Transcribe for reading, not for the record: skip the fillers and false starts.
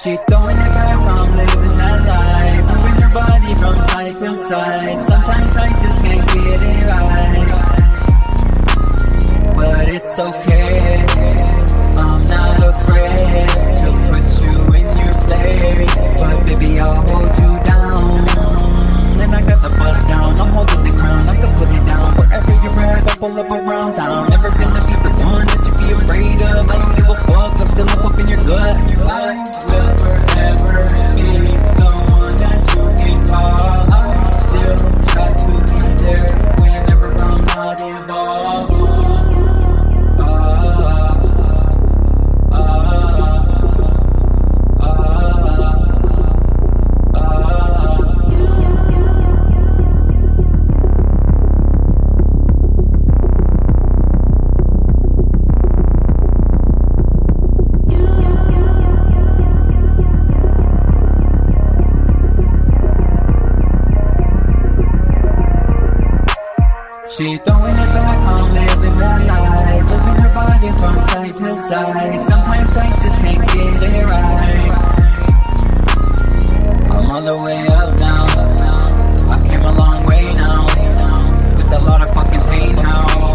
She throwing it back, I'm living that life, moving her body from side to side. Sometimes I just can't get it right, but it's okay. I'm not afraid to put you in your place, but baby I'll hold you down. And I got the bus down, I'm holding the crown, I can put it down wherever you're at. I'll pull up around town, never gonna be the one that you be afraid of. I don't give a fuck, I'm still up in your gut. I will forever be the one that you can call. I still try to be there whenever I'm not involved. She throwing it back, I'm living that life, moving her body from side to side. Sometimes I just can't get it right. I'm all the way up now, I came a long way now, with a lot of fucking pain now.